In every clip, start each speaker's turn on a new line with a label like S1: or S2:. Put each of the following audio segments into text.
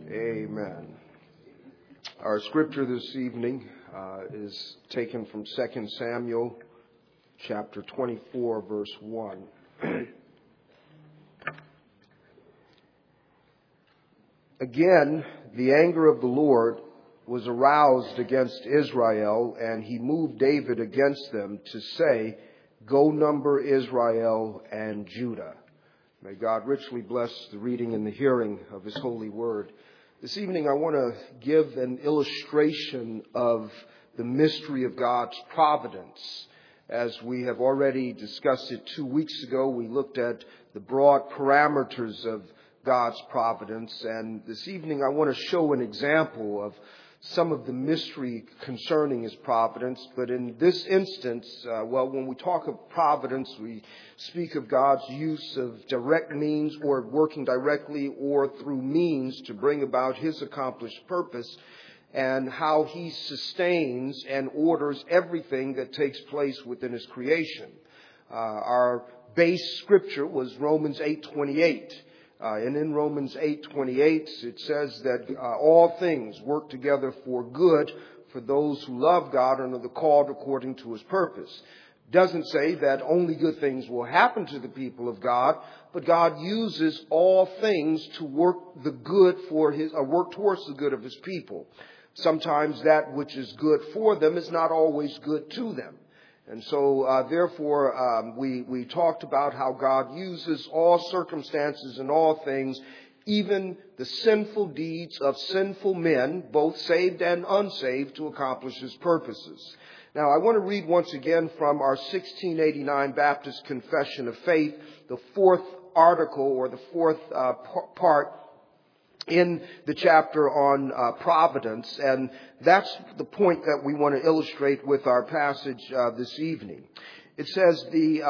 S1: Amen. Our scripture this evening is taken from 2 Samuel chapter 24, verse 1. Again, the anger of the Lord was aroused against Israel, and he moved David against them to say, "Go number Israel and Judah." May God richly bless the reading and the hearing of His holy word. This evening I want to give an illustration of the mystery of God's providence. As we have already discussed it 2 weeks ago, we looked at the broad parameters of God's providence, and this evening I want to show an example of some of the mystery concerning His providence. But in this instance, when we talk of providence, we speak of God's use of direct means, or working directly or through means to bring about His accomplished purpose, and how He sustains and orders everything that takes place within His creation. Our base scripture was Romans 8:28. And in Romans 8:28, it says that all things work together for good for those who love God and are the called according to His purpose. It doesn't say that only good things will happen to the people of God, but God uses all things to work the good for work towards the good of His people. Sometimes that which is good for them is not always good to them. And so, therefore, we talked about how God uses all circumstances and all things, even the sinful deeds of sinful men, both saved and unsaved, to accomplish His purposes. Now, I want to read once again from our 1689 Baptist Confession of Faith, the fourth article, or the fourth part in the chapter on providence, and that's the point that we want to illustrate with our passage this evening. It says the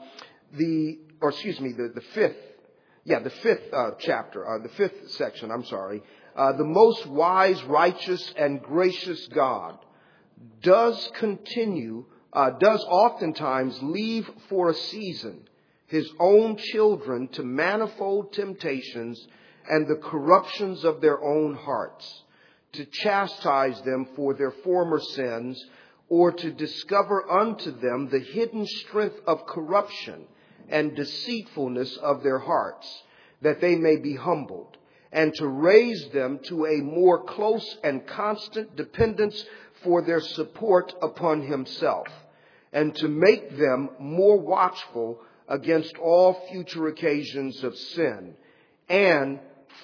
S1: fifth chapter, the fifth section. I'm sorry. The most wise, righteous, and gracious God does oftentimes leave for a season His own children to manifold temptations and the corruptions of their own hearts, to chastise them for their former sins, or to discover unto them the hidden strength of corruption and deceitfulness of their hearts, that they may be humbled, and to raise them to a more close and constant dependence for their support upon Himself, and to make them more watchful against all future occasions of sin, and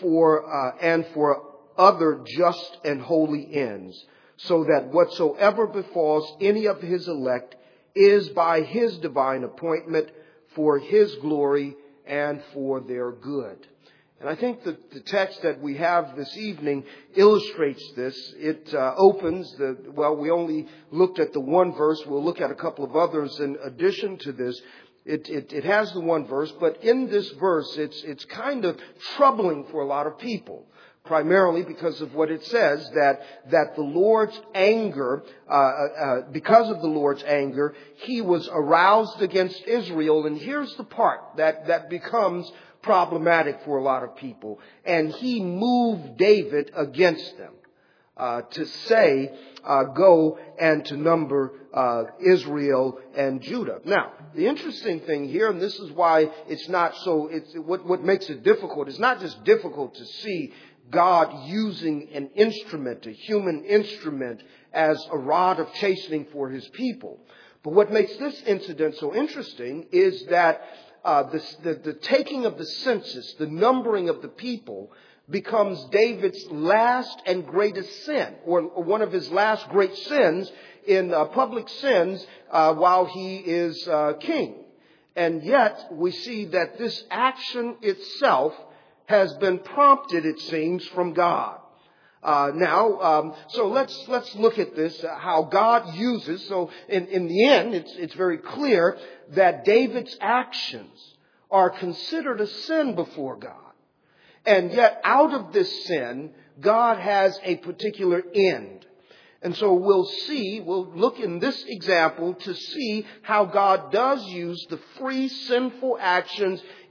S1: for other just and holy ends, so that whatsoever befalls any of His elect is by His divine appointment for His glory and for their good. And I think that the text that we have this evening illustrates this. It opens we only looked at the one verse. We'll look at a couple of others in addition to this. It has the one verse, but in this verse, it's kind of troubling for a lot of people, primarily because of what it says, that the Lord's anger, because of the Lord's anger, He was aroused against Israel. And here's the part that becomes problematic for a lot of people. And He moved David against them, to say, go and to number Israel and Judah. Now, the interesting thing here, and this is why it's not so, what makes it difficult, it's not just difficult to see God using an instrument, a human instrument, as a rod of chastening for His people. But what makes this incident so interesting is that the taking of the census, the numbering of the people, becomes David's last and greatest sin, or one of his last great sins in public sins while he is king. And yet we see that this action itself has been prompted, it seems, from God. So let's look at this, how God uses. So in the end, it's very clear that David's actions are considered a sin before God. And yet out of this sin, God has a particular end. And so we'll look in this example to see how God does use the free sinful actions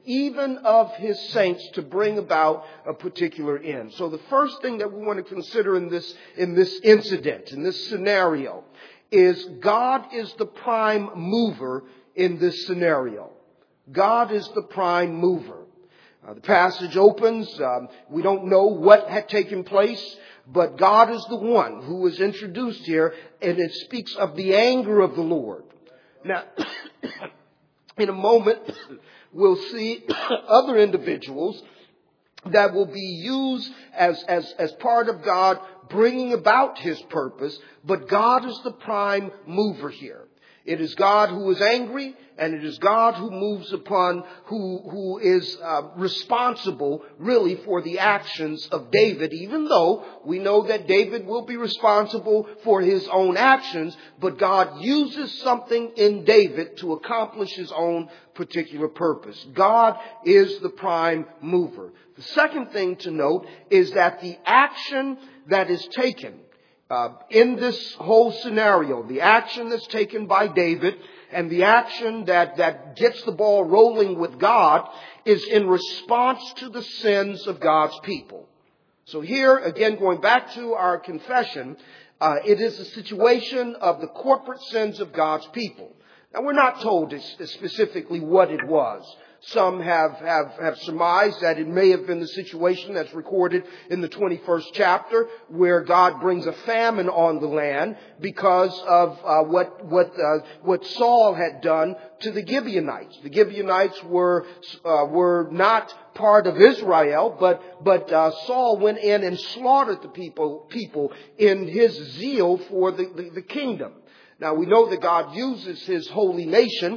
S1: even of his saints, to bring about a particular end. So the first thing that we want to consider in this incident, in this scenario, is God is the prime mover in this scenario. God is the prime mover. The passage opens. We don't know what had taken place, but God is the one who is introduced here, and it speaks of the anger of the Lord. Now, in a moment, we'll see other individuals that will be used as part of God bringing about his purpose, but God is the prime mover here. It is God who is angry, and it is God who moves upon, who is responsible really for the actions of David, even though we know that David will be responsible for his own actions, but God uses something in David to accomplish his own particular purpose. God is the prime mover. The second thing to note is that the action that is taken in this whole scenario, the action that's taken by David and the action that gets the ball rolling with God, is in response to the sins of God's people. So here, again, going back to our confession, it is a situation of the corporate sins of God's people. Now, we're not told specifically what it was. Some have surmised that it may have been the situation that's recorded in the 21st chapter, where God brings a famine on the land because of what Saul had done to the Gibeonites. The Gibeonites were not part of Israel, but Saul went in and slaughtered the people in his zeal for the kingdom. Now, we know that God uses his holy nation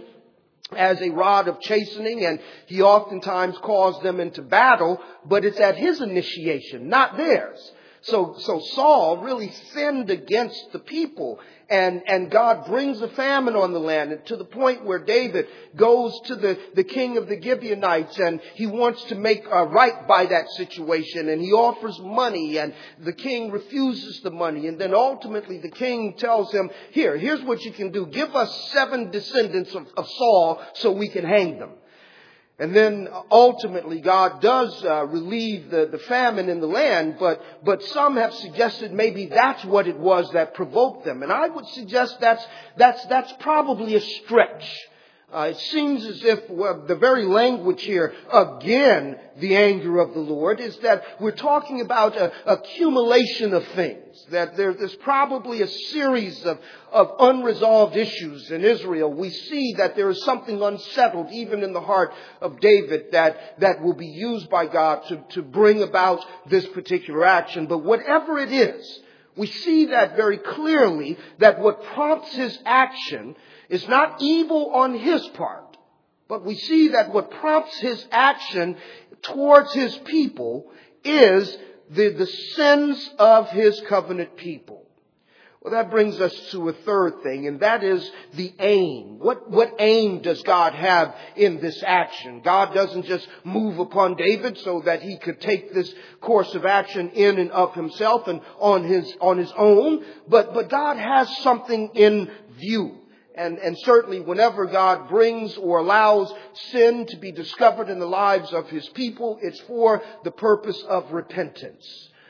S1: as a rod of chastening, and he oftentimes calls them into battle, but it's at his initiation, not theirs. So Saul really sinned against the people, and God brings a famine on the land, and to the point where David goes to the king of the Gibeonites, and he wants to make right by that situation, and he offers money, and the king refuses the money, and then ultimately the king tells him, here's what you can do. Give us 7 descendants of Saul so we can hang them. And then ultimately God does relieve the famine in the land, but some have suggested maybe that's what it was that provoked them. And I would suggest that's probably a stretch. It seems as if the very language here, again, the anger of the Lord, is that we're talking about an accumulation of things. That there's probably a series of unresolved issues in Israel. We see that there is something unsettled even in the heart of David that will be used by God to bring about this particular action. But whatever it is, we see that very clearly, that what prompts his action is not evil on his part, but we see that what prompts his action towards his people is the sins of his covenant people. Well, that brings us to a third thing, and that is the aim. What aim does God have in this action? God doesn't just move upon David so that he could take this course of action in and of himself and on his own, but God has something in view. And certainly whenever God brings or allows sin to be discovered in the lives of his people, it's for the purpose of repentance.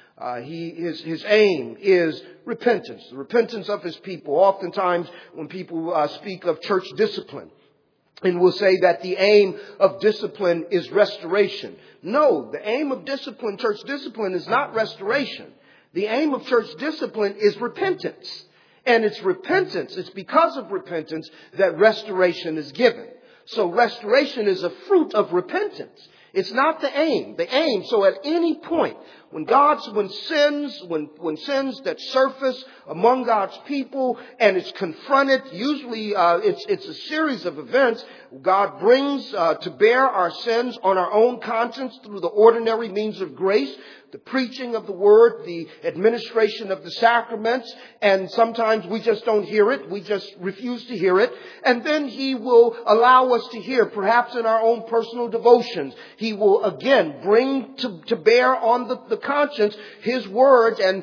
S1: His aim is repentance, the repentance of his people. Oftentimes when people speak of church discipline, and will say that the aim of discipline is restoration. No, the aim of discipline, church discipline, is not restoration. The aim of church discipline is repentance. And it's repentance, it's because of repentance that restoration is given. So restoration is a fruit of repentance. It's not the aim. The aim, so at any point, when sins that surface among God's people and it's confronted, usually it's a series of events. God brings to bear our sins on our own conscience through the ordinary means of grace, the preaching of the word, the administration of the sacraments, and sometimes we just don't hear it. We just refuse to hear it. And then he will allow us to hear, perhaps in our own personal devotions. He will again bring to bear on the the conscience His word and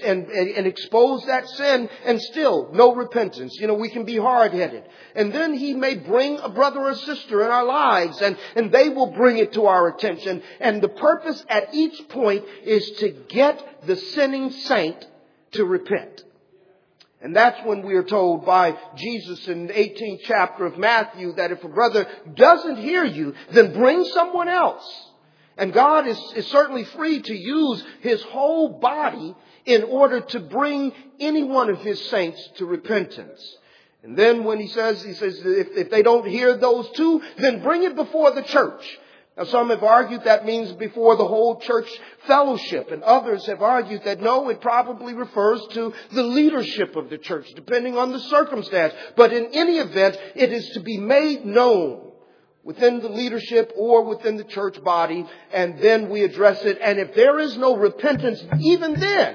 S1: expose that sin, and still no repentance. We can be hard-headed. And then He may bring a brother or sister in our lives, and they will bring it to our attention. And the purpose at each point is to get the sinning saint to repent. And that's when we are told by Jesus in the 18th chapter of Matthew that if a brother doesn't hear you, then bring someone else. And God is certainly free to use His whole body in order to bring any one of His saints to repentance. And then when He says if they don't hear those two, then bring it before the church. Now, some have argued that means before the whole church fellowship, and others have argued that no, it probably refers to the leadership of the church, depending on the circumstance. But in any event, it is to be made known within the leadership or within the church body, and then we address it. And if there is no repentance, even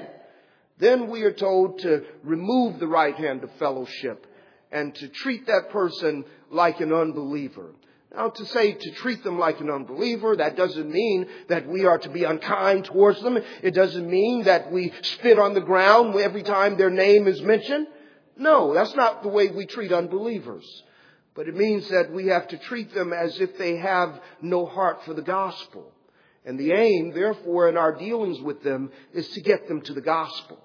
S1: then we are told to remove the right hand of fellowship and to treat that person like an unbeliever. Now, to say to treat them like an unbeliever, that doesn't mean that we are to be unkind towards them. It doesn't mean that we spit on the ground every time their name is mentioned. No, that's not the way we treat unbelievers. But it means that we have to treat them as if they have no heart for the gospel. And the aim, therefore, in our dealings with them is to get them to the gospel.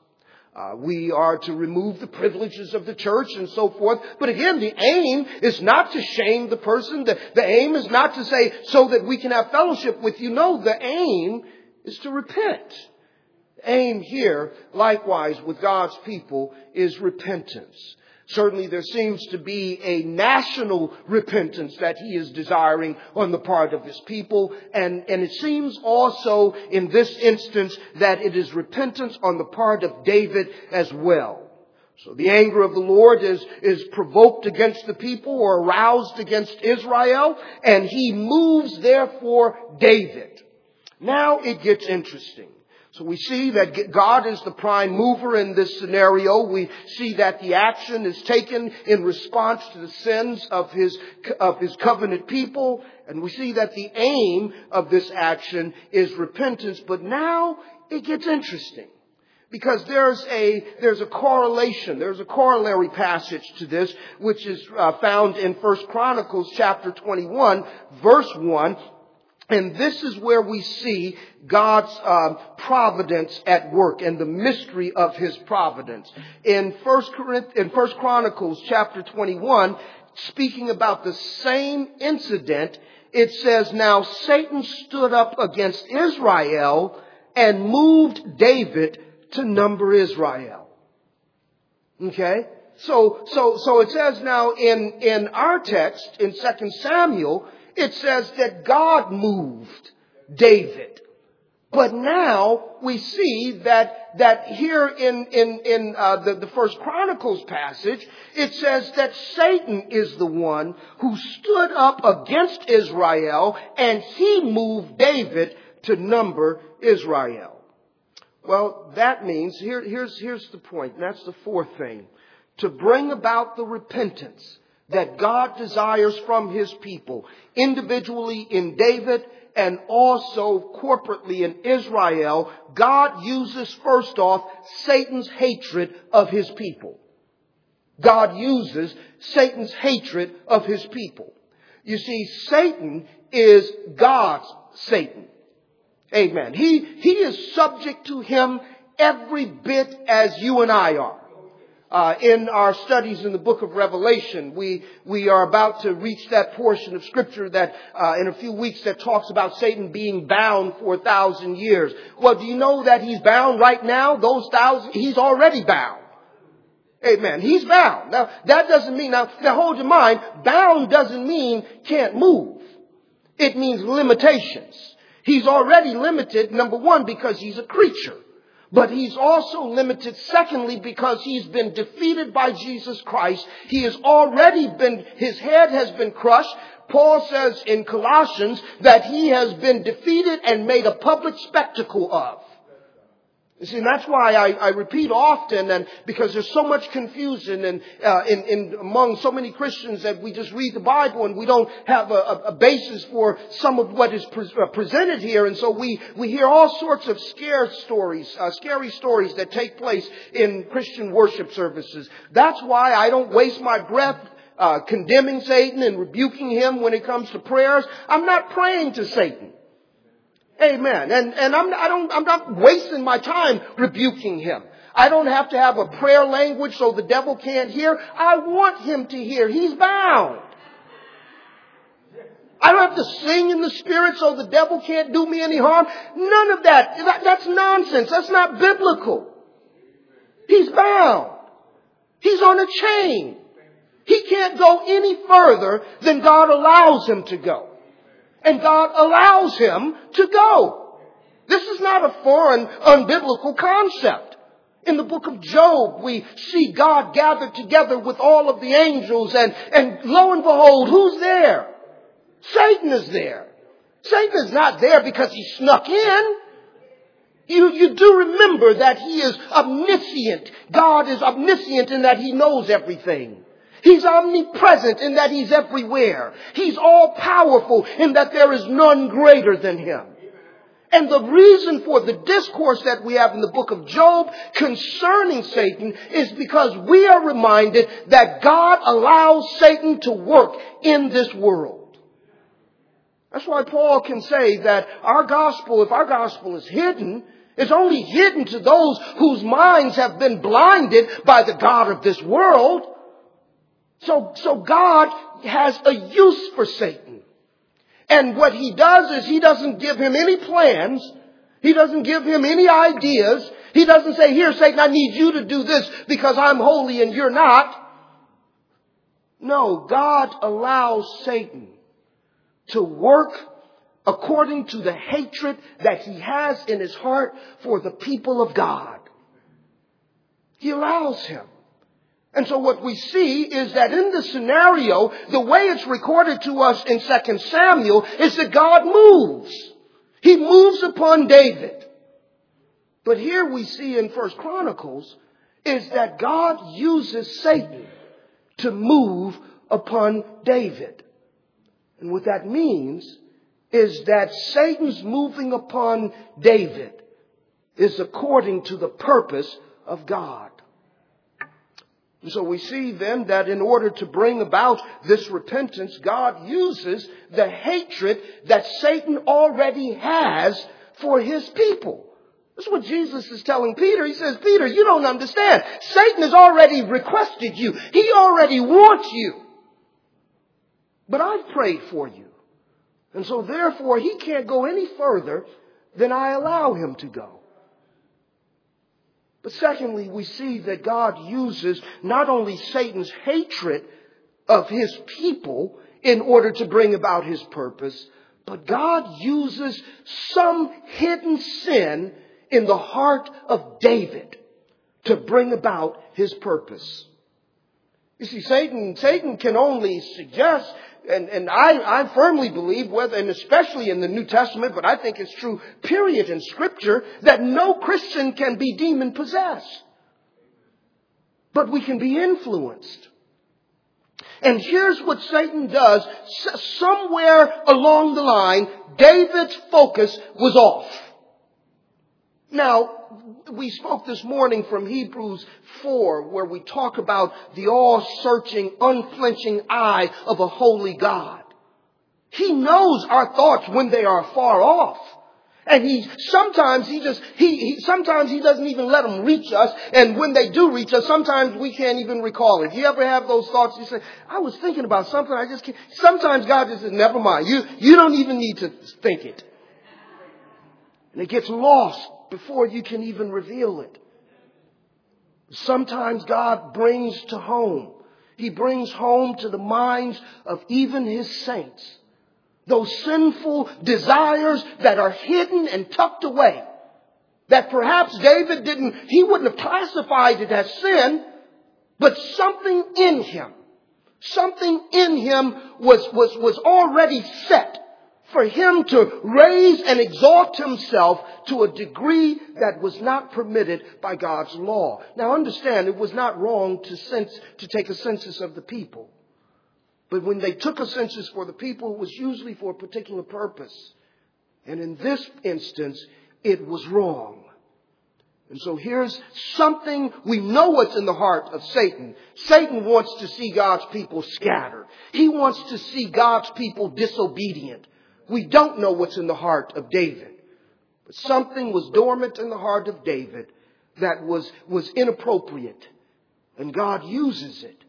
S1: We are to remove the privileges of the church and so forth. But again, the aim is not to shame the person. The aim is not to say so that we can have fellowship with you. No, the aim is to repent. The aim here, likewise, with God's people is repentance. Certainly there seems to be a national repentance that He is desiring on the part of His people. And it seems also in this instance that it is repentance on the part of David as well. So the anger of the Lord is provoked against the people or aroused against Israel. And He moves, therefore, David. Now it gets interesting. So we see that God is the prime mover in this scenario. We see that the action is taken in response to the sins of His covenant people. And we see that the aim of this action is repentance. But now it gets interesting. Because there's a correlation, there's a corollary passage to this, which is found in 1 Chronicles chapter 21, verse 1. And this is where we see God's providence at work and the mystery of His providence. In 1 Chronicles chapter 21, speaking about the same incident, it says, "Now Satan stood up against Israel and moved David to number Israel." Okay? So it says now in our text, in 2 Samuel, it says that God moved David. But now we see that here in the 1 Chronicles passage, it says that Satan is the one who stood up against Israel and he moved David to number Israel. Well, that means, here's the point, and that's the fourth thing. To bring about the repentance that God desires from His people, individually in David and also corporately in Israel, God uses first off Satan's hatred of His people. God uses Satan's hatred of His people. You see, Satan is God's Satan. Amen. He is subject to Him every bit as you and I are. In our studies in the book of Revelation, we are about to reach that portion of Scripture that in a few weeks that talks about Satan being bound for 1,000 years. Well, do you know that he's bound right now? He's already bound. Amen. He's bound. Now, that doesn't mean, now hold in mind, bound doesn't mean can't move. It means limitations. He's already limited, number one, because he's a creature. But he's also limited, secondly, because he's been defeated by Jesus Christ. He has already his head has been crushed. Paul says in Colossians that he has been defeated and made a public spectacle of. You see, and that's why I repeat often, and because there's so much confusion in among so many Christians that we just read the Bible and we don't have a basis for some of what is presented here. And so we hear all sorts of scary stories that take place in Christian worship services. That's why I don't waste my breath condemning Satan and rebuking him when it comes to prayers. I'm not praying to Satan. Amen. And I'm not wasting my time rebuking him. I don't have to have a prayer language so the devil can't hear. I want him to hear. He's bound. I don't have to sing in the Spirit so the devil can't do me any harm. None of that. That's nonsense. That's not biblical. He's bound. He's on a chain. He can't go any further than God allows him to go. And God allows him to go. This is not a foreign, unbiblical concept. In the book of Job, we see God gathered together with all of the angels, and lo and behold, who's there? Satan is there. Satan is not there because he snuck in. You do remember that he is omniscient. God is omniscient in that he knows everything. He's omnipresent in that he's everywhere. He's all powerful in that there is none greater than him. And the reason for the discourse that we have in the book of Job concerning Satan is because we are reminded that God allows Satan to work in this world. That's why Paul can say that our gospel, if our gospel is hidden, it's only hidden to those whose minds have been blinded by the God of this world. So God has a use for Satan. And what he does is he doesn't give him any plans. He doesn't give him any ideas. He doesn't say, here, Satan, I need you to do this because I'm holy and you're not. No, God allows Satan to work according to the hatred that he has in his heart for the people of God. He allows him. And so what we see is that in the scenario, the way it's recorded to us in 2 Samuel is that God moves. He moves upon David. But here we see in 1 Chronicles is that God uses Satan to move upon David. And what that means is that Satan's moving upon David is according to the purpose of God. And so we see then that in order to bring about this repentance, God uses the hatred that Satan already has for his people. This is what Jesus is telling Peter. He says, Peter, you don't understand. Satan has already requested you. He already wants you. But I've prayed for you. And so therefore he can't go any further than I allow him to go. But secondly, we see that God uses not only Satan's hatred of his people in order to bring about his purpose, but God uses some hidden sin in the heart of David to bring about his purpose. You see, Satan can only suggest, and I firmly believe, whether, and especially in the New Testament, but I think it's true, period, in Scripture, that no Christian can be demon possessed. But we can be influenced. And here's what Satan does. Somewhere along the line, David's focus was off. Now, we spoke this morning from Hebrews 4, where we talk about the all-searching, unflinching eye of a holy God. He knows our thoughts when they are far off. And sometimes he doesn't even let them reach us. And when they do reach us, sometimes we can't even recall it. You ever have those thoughts? You say, I was thinking about something. I just can't. Sometimes God just says, never mind. You don't even need to think it. And it gets lost before you can even reveal it. Sometimes God brings to home. He brings home to the minds of even his saints those sinful desires that are hidden and tucked away. That perhaps David he wouldn't have classified it as sin, but something in him was already set for him to raise and exalt himself to a degree that was not permitted by God's law. Now understand, it was not wrong to take a census of the people. But when they took a census for the people, it was usually for a particular purpose. And in this instance, it was wrong. And so here's something, we know what's in the heart of Satan. Satan wants to see God's people scattered. He wants to see God's people disobedient. We don't know what's in the heart of David. But something was dormant in the heart of David that was inappropriate. And God uses it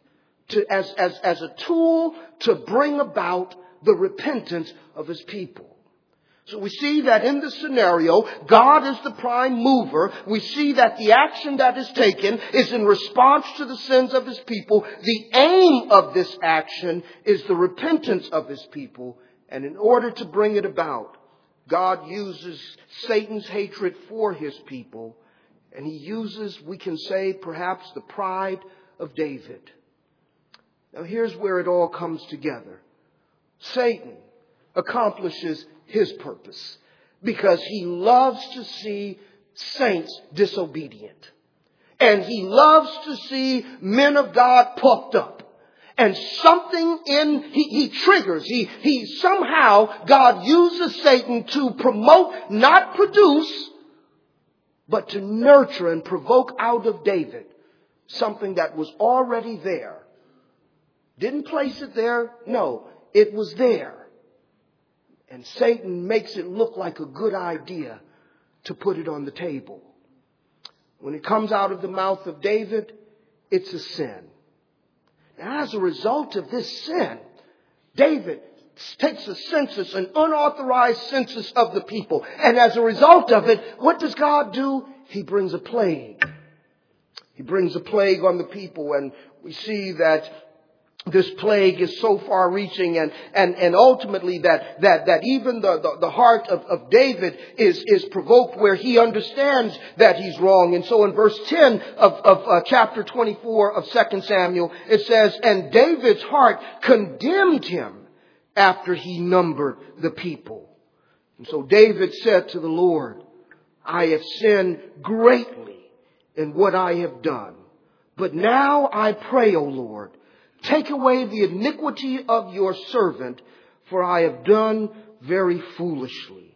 S1: as a tool to bring about the repentance of his people. So we see that in this scenario, God is the prime mover. We see that the action that is taken is in response to the sins of his people. The aim of this action is the repentance of his people. And in order to bring it about, God uses Satan's hatred for his people. And he uses, we can say, perhaps the pride of David. Now here's where it all comes together. Satan accomplishes his purpose because he loves to see saints disobedient. And he loves to see men of God puffed up. And something he triggers, he somehow, God uses Satan to promote, not produce, but to nurture and provoke out of David something that was already there. Didn't place it there. No, it was there. And Satan makes it look like a good idea to put it on the table. When it comes out of the mouth of David, it's a sin. Now, as a result of this sin, David takes a census, an unauthorized census of the people. And as a result of it, what does God do? He brings a plague. He brings a plague on the people. And we see that this plague is so far reaching and ultimately that even the heart of David is provoked where he understands that he's wrong. And so in verse 10 of chapter 24 of 2 Samuel, it says, "And David's heart condemned him after he numbered the people. And so David said to the Lord, I have sinned greatly in what I have done. But now I pray, O Lord, take away the iniquity of your servant, for I have done very foolishly."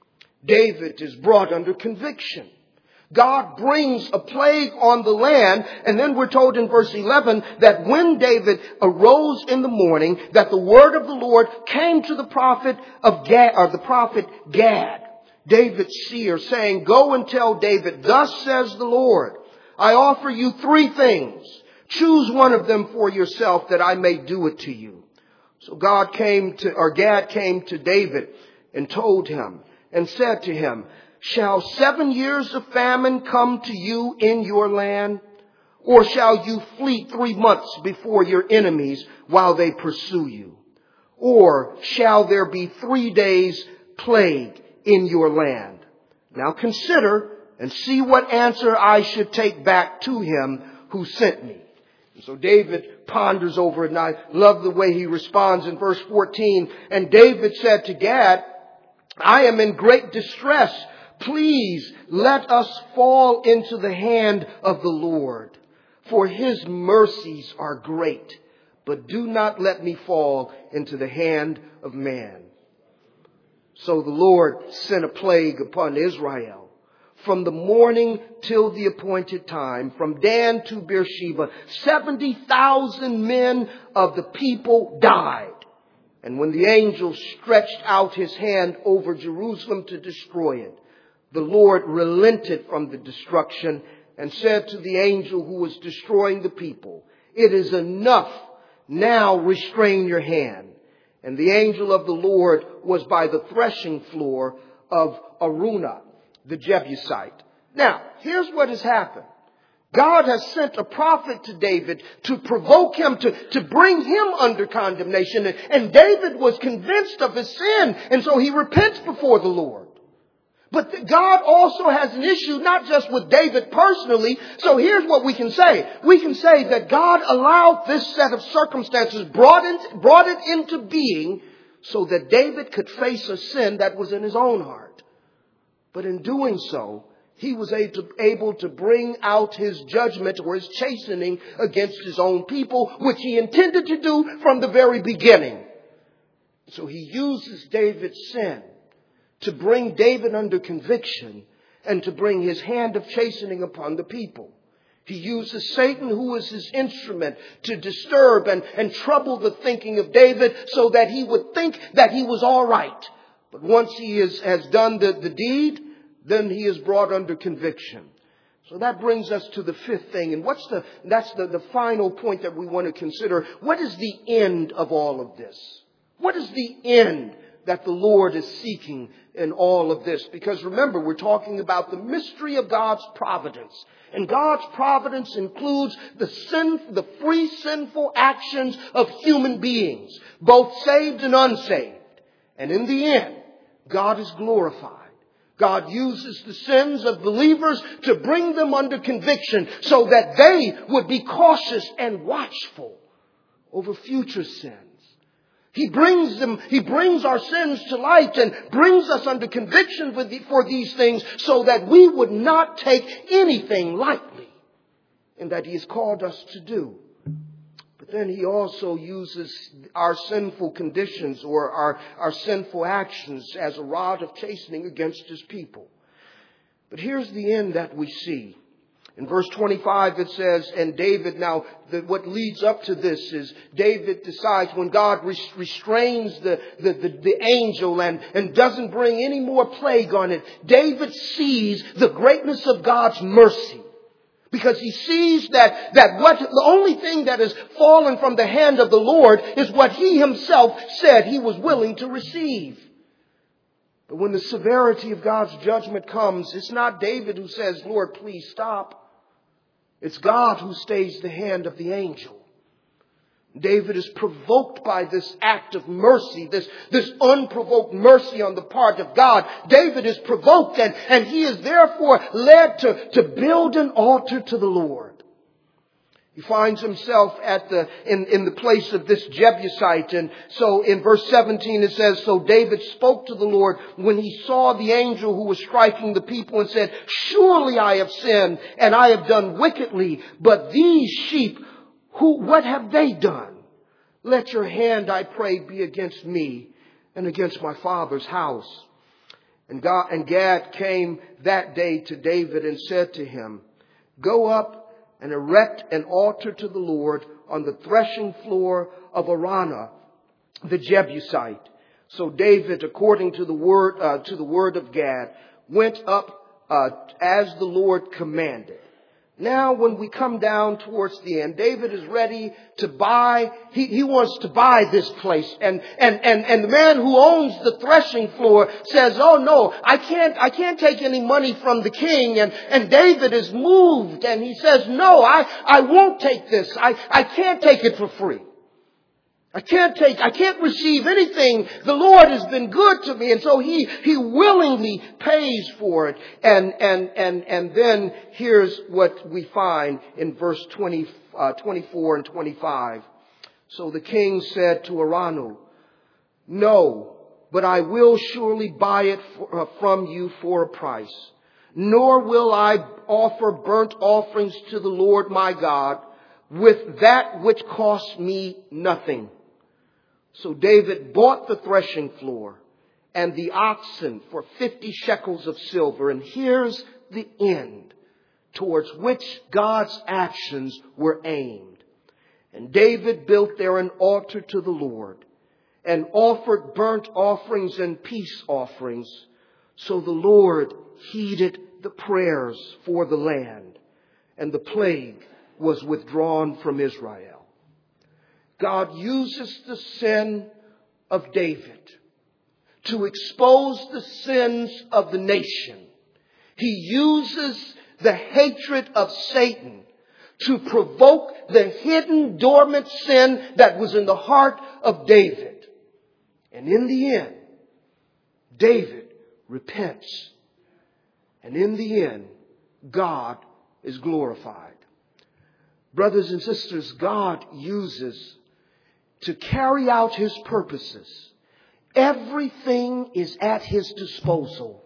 S1: David is brought under conviction. God brings a plague on the land, and then we're told in verse 11 that when David arose in the morning, that the word of the Lord came to the prophet of Gad, or the prophet Gad, David's seer, saying, "Go and tell David, thus says the Lord, I offer you 3 things. Choose one of them for yourself that I may do it to you." So Gad came to David and told him and said to him, "Shall 7 years of famine come to you in your land? Or shall you flee 3 months before your enemies while they pursue you? Or shall there be 3 days plague in your land?" Now consider and see what answer I should take back to him who sent me. So David ponders over it, and I love the way he responds in verse 14. "And David said to Gad, I am in great distress. Please let us fall into the hand of the Lord, for his mercies are great. But do not let me fall into the hand of man." So the Lord sent a plague upon Israel. From the morning till the appointed time, from Dan to Beersheba, 70,000 men of the people died. And when the angel stretched out his hand over Jerusalem to destroy it, the Lord relented from the destruction and said to the angel who was destroying the people, "It is enough. Now restrain your hand." And the angel of the Lord was by the threshing floor of Araunah, the Jebusite. Now, here's what has happened. God has sent a prophet to David to provoke him, to bring him under condemnation. And David was convinced of his sin, and so he repents before the Lord. But God also has an issue, not just with David personally. So here's what we can say. We can say that God allowed this set of circumstances, brought it into being so that David could face a sin that was in his own heart. But in doing so, he was able to bring out his judgment or his chastening against his own people, which he intended to do from the very beginning. So he uses David's sin to bring David under conviction and to bring his hand of chastening upon the people. He uses Satan, who is his instrument, to disturb and trouble the thinking of David so that he would think that he was all right. But once he has done the deed, then he is brought under conviction. So that brings us to the fifth thing. And that's the final point that we want to consider. What is the end of all of this? What is the end that the Lord is seeking in all of this? Because remember, we're talking about the mystery of God's providence. And God's providence includes the free sinful actions of human beings, both saved and unsaved. And in the end, God is glorified. God uses the sins of believers to bring them under conviction so that they would be cautious and watchful over future sins. He brings our sins to light and brings us under conviction for these things so that we would not take anything lightly and that He has called us to do. But then He also uses our sinful conditions or our sinful actions as a rod of chastening against His people. But here's the end that we see. In verse 25 it says, and David, now what leads up to this is David decides when God restrains the angel and doesn't bring any more plague on it, David sees the greatness of God's mercy. Because he sees that the only thing that has fallen from the hand of the Lord is what he himself said he was willing to receive. But when the severity of God's judgment comes, it's not David who says, Lord, please stop. It's God who stays the hand of the angel. David is provoked by this act of mercy, this unprovoked mercy on the part of God. David is provoked and he is therefore led to build an altar to the Lord. He finds himself in the place of this Jebusite. And so in verse 17 it says, so David spoke to the Lord when he saw the angel who was striking the people and said, surely I have sinned and I have done wickedly, but these sheep, what have they done? Let your hand, I pray, be against me and against my father's house. And Gad came that day to David and said to him, go up and erect an altar to the Lord on the threshing floor of Araunah, the Jebusite. So David, according to the word of Gad, went up as the Lord commanded. Now, when we come down towards the end, David is ready to buy. He wants to buy this place, and the man who owns the threshing floor says, "Oh no, I can't take any money from the king." And David is moved, and he says, "No, I won't take this. I can't take it for free. I can't receive anything. The Lord has been good to me." And so he willingly pays for it. And then here's what we find in verse 24 and 25. So the king said to Araunah, "No, but I will surely buy it from you for a price. Nor will I offer burnt offerings to the Lord my God with that which costs me nothing." So David bought the threshing floor and the oxen for 50 shekels of silver. And here's the end towards which God's actions were aimed. And David built there an altar to the Lord and offered burnt offerings and peace offerings. So the Lord heeded the prayers for the land, and the plague was withdrawn from Israel. God uses the sin of David to expose the sins of the nation. He uses the hatred of Satan to provoke the hidden, dormant sin that was in the heart of David. And in the end, David repents. And in the end, God is glorified. Brothers and sisters, God uses to carry out His purposes Everything is at his disposal.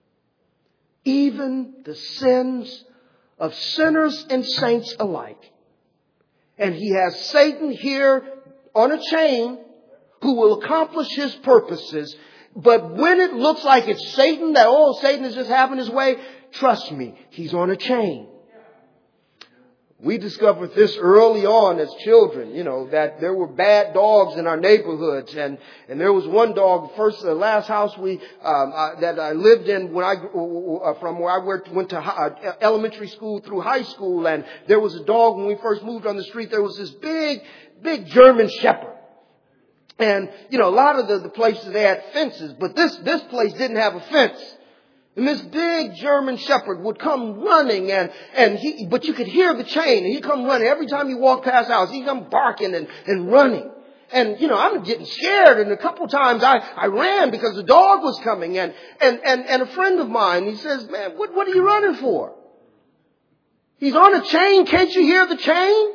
S1: Even the sins of sinners and saints alike. And he has Satan here on a chain who will accomplish his purposes. But when it looks like it's Satan, that Satan is just having his way, trust me, he's on a chain. We discovered this early on as children, that there were bad dogs in our neighborhoods. And there was one dog, the last house that I lived in from where I went to elementary school through high school. And there was a dog when we first moved on the street. There was this big German Shepherd. And, a lot of the places they had fences, but this place didn't have a fence. And this big German Shepherd would come running but you could hear the chain, and he'd come running. Every time he walked past the house, he'd come barking and running. And, I'm getting scared. And a couple times I ran because the dog was coming. And a friend of mine, he says, man, what are you running for? He's on a chain. Can't you hear the chain?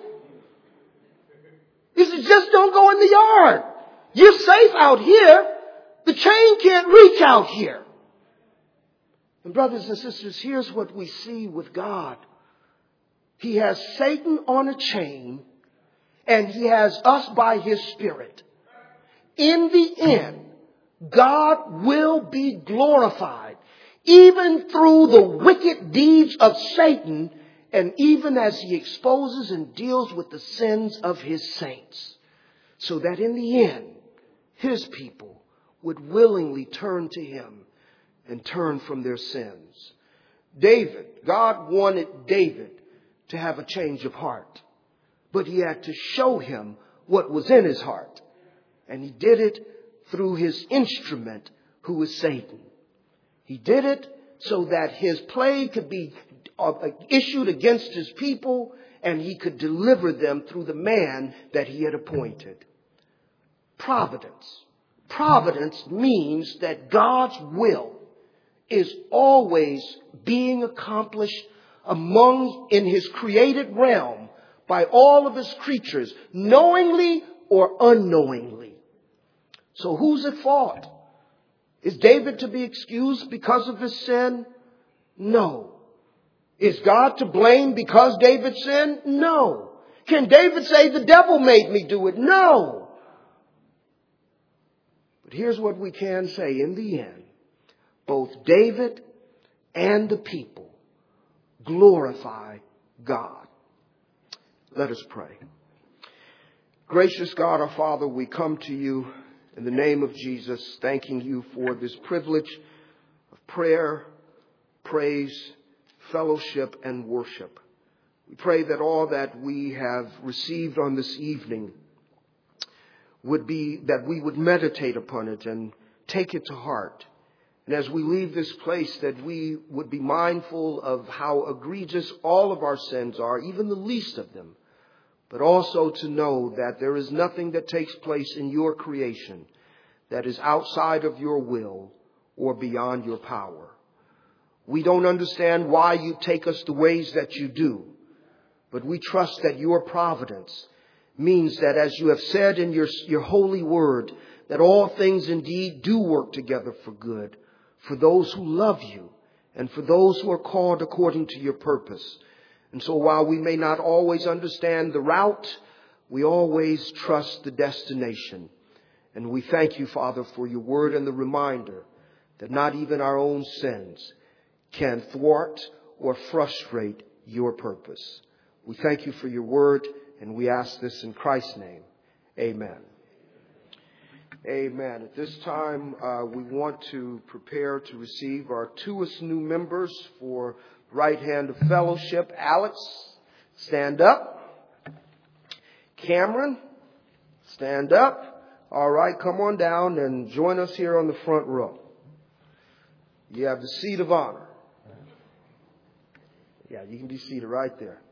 S1: He says, just don't go in the yard. You're safe out here. The chain can't reach out here. And brothers and sisters, here's what we see with God. He has Satan on a chain, and he has us by his Spirit. In the end, God will be glorified, even through the wicked deeds of Satan, and even as he exposes and deals with the sins of his saints, so that in the end, his people would willingly turn to him and turn from their sins. God wanted David to have a change of heart, but he had to show him what was in his heart. And he did it through his instrument, who is Satan. He did it so that his plague could be issued against his people, and he could deliver them through the man that he had appointed. Providence. Providence means that God's will is always being accomplished in his created realm by all of his creatures, knowingly or unknowingly. So who's at fault? Is David to be excused because of his sin? No. Is God to blame because David sinned? No. Can David say the devil made me do it? No. But here's what we can say in the end. Both David and the people glorify God. Let us pray. Gracious God, our Father, we come to you in the name of Jesus, thanking you for this privilege of prayer, praise, fellowship, and worship. We pray that all that we have received on this evening would be that we would meditate upon it and take it to heart. And as we leave this place, that we would be mindful of how egregious all of our sins are, even the least of them. But also to know that there is nothing that takes place in your creation that is outside of your will or beyond your power. We don't understand why you take us the ways that you do, but we trust that your providence means that, as you have said in your holy word, that all things indeed do work together for good, for those who love you and for those who are called according to your purpose. And so while we may not always understand the route, we always trust the destination. And we thank you, Father, for your word and the reminder that not even our own sins can thwart or frustrate your purpose. We thank you for your word, and we ask this in Christ's name. Amen. Amen. At this time, we want to prepare to receive our newest new members for Right Hand of Fellowship. Alex, stand up. Cameron, stand up. All right, come on down and join us here on the front row. You have the seat of honor. Yeah, you can be seated right there.